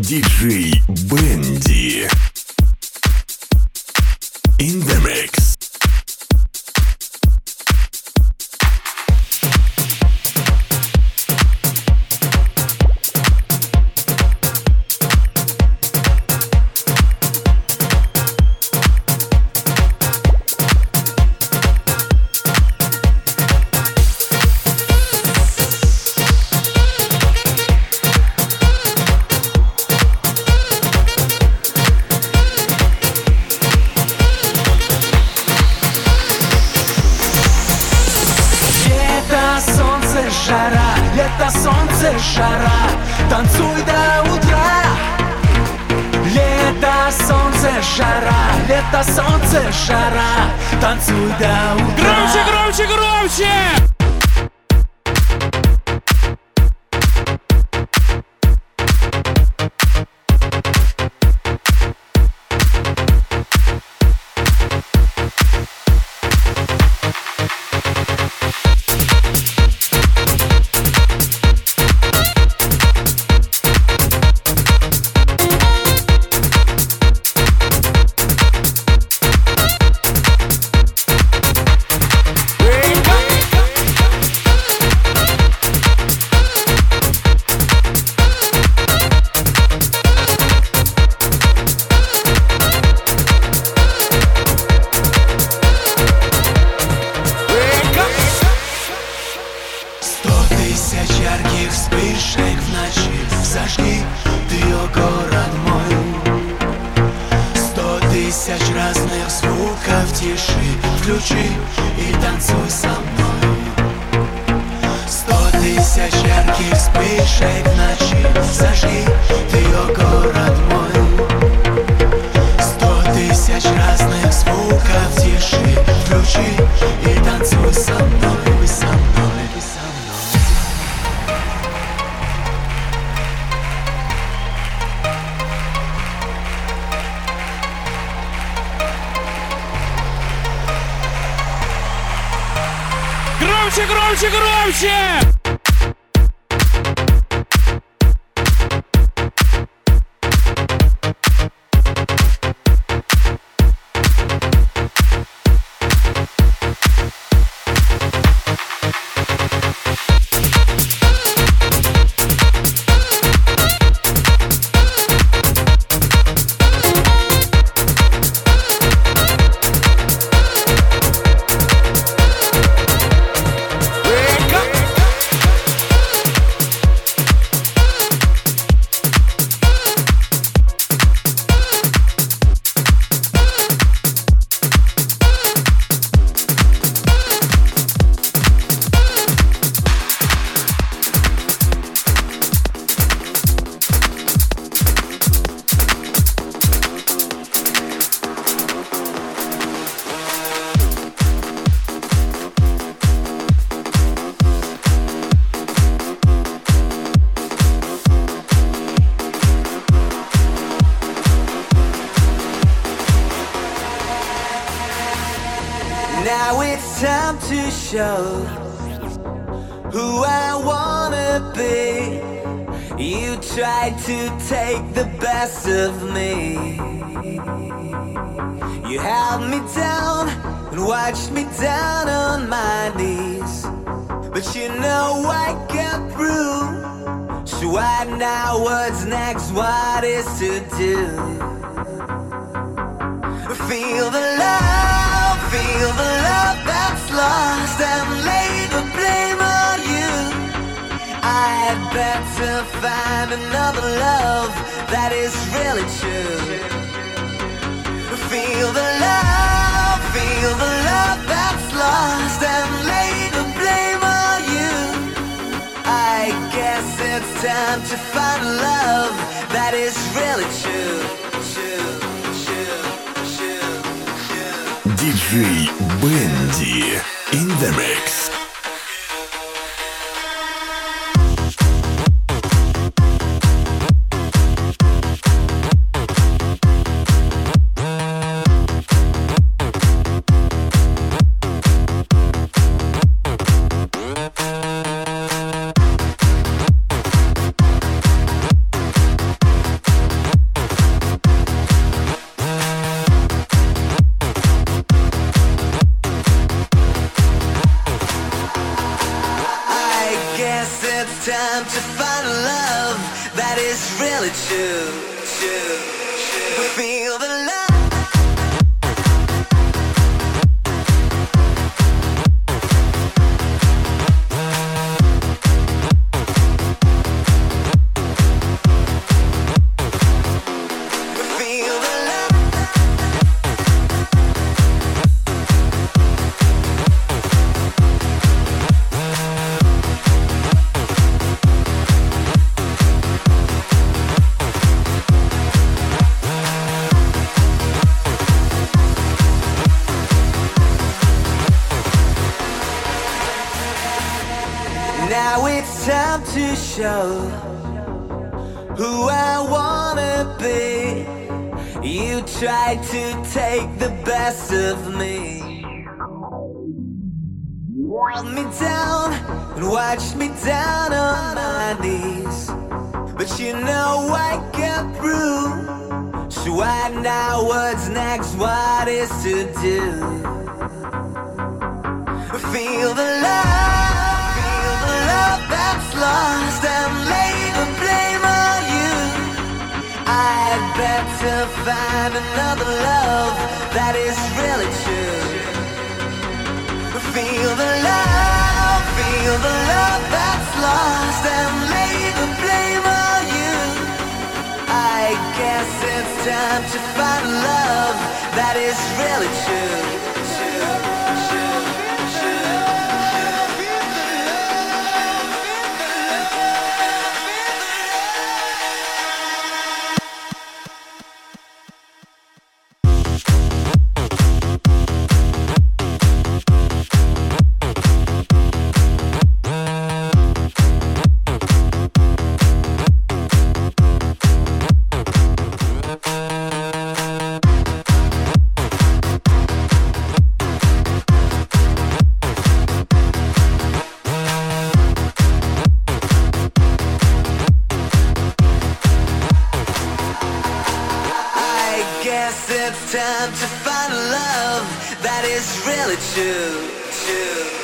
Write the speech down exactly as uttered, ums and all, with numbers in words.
диджей Бенди. In the mix. Солнце, жара, танцуй до утра. Лето, солнце, жара, лето, солнце, жара, танцуй до утра. Громче, громче, громче! Громче, громче, громче! Now it's time to show who I wanna be. You tried to take the best of me. You held me down and watched me down on my knees. But you know I got through. So I know what's next, what is to do. Feel the love, feel the love that's lost, and lay the blame on you. I had better find another love that is really true. Feel the love, feel the love that's lost, and lay the blame on you. I guess it's time to find a love that is really true. диджей Бенди. In the mix. time to find a love that is really true, true, true. Feel the love. Now it's time to show who I wanna be. You tried to take the best of me, held me down and watched me down on my knees. But you know I got through, so I know what's next, what is to do. Feel the love, feel the love that's lost, and lay the blame on you. I'd better find another love that is really true. Feel the love, feel the love that's lost, and lay the blame on you. I guess it's time to find a love that is really true. It's time to find a love that is really true, true.